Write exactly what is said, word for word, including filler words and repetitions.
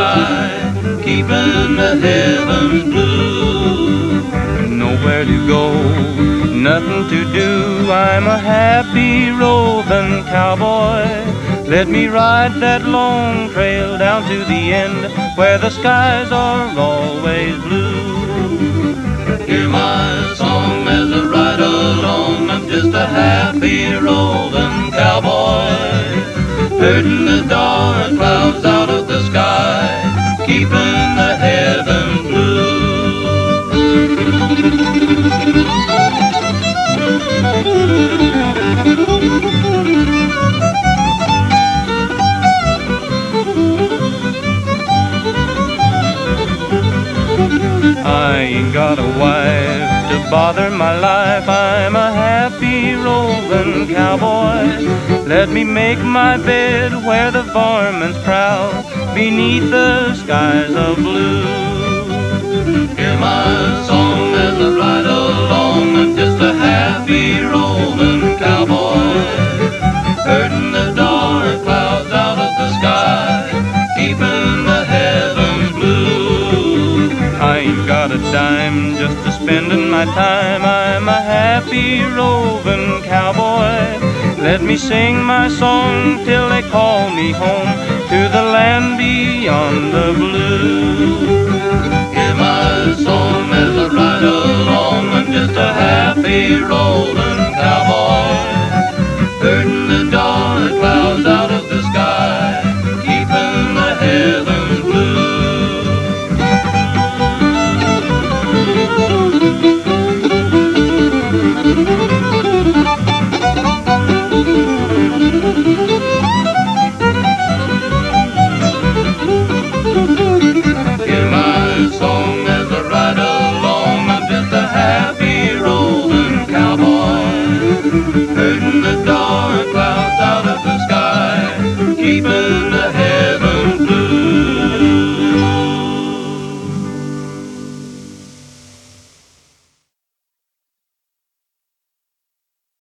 sky, keeping the heavens blue. Nowhere to go, nothing to do, I'm a happy roving cowboy. Let me ride that long trail down to the end, where the skies are always blue. Hear my song as I ride along, I'm just a happy roving cowboy. Herding the dark clouds out of the sky, keeping the heavens blue. I ain't got a wife to bother my life, I'm a happy roving cowboy. Let me make my bed where the varmints prowl, beneath the skies of blue. Hear my song as I ride along, I'm just a happy roving cowboy. Herding the dark clouds out of the sky, keeping the heavens blue. I ain't got a dime just to spend in my time, I'm a happy roving cowboy. Let me sing my song till they call me home to the land beyond the blue. Hear my song as I ride along, I'm just a happy rolling